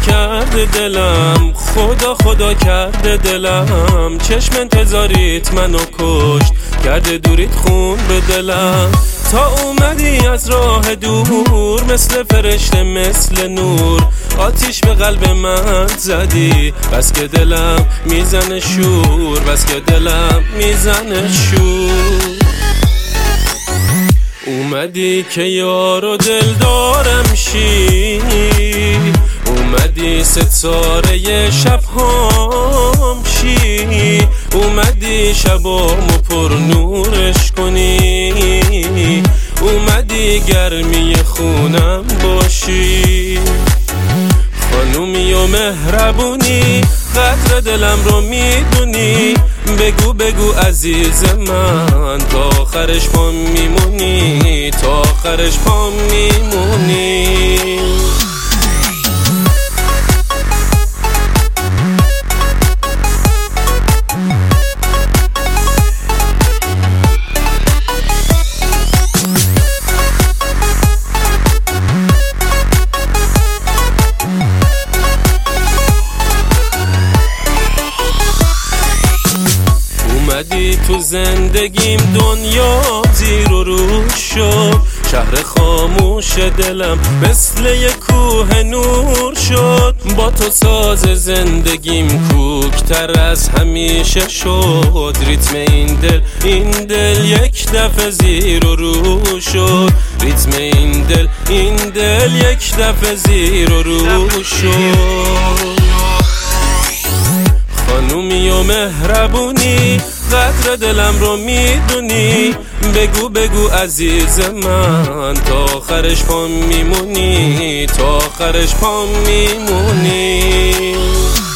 کرده دلم، خدا خدا کرده دلم. چشم انتظاریت منو کشت، کرده دوریت خون به دلم. تا اومدی از راه دور، مثل فرشته مثل نور، آتیش به قلب من زدی. بس که دلم میزنه شور، بس که دلم میزنه شور. اومدی که یار و دلدارم شی، اومدی ستاره شبهام شی، اومدی شبامو پر نورش کنی، اومدی گرمی خونم باشی. خانومی و مهربونی، قدر دلم رو میدونی. بگو بگو عزیز من، تا آخرش پام میمونی، تا آخرش پام میمونی. اومدی تو زندگیم، دنیا زیر و رو شد. شهر خاموش دلم مثل یک کوه نور شد. با تو ساز زندگیم کوکتر از همیشه شد. ریتم این دل یک دفعه زیر و رو شد. ریتم این دل یک دفعه زیر و رو شد. خانومی و مهربونی، قدر دلم رو میدونی. بگو بگو عزیز من، تا آخرش پام میمونی، تا آخرش پام میمونی.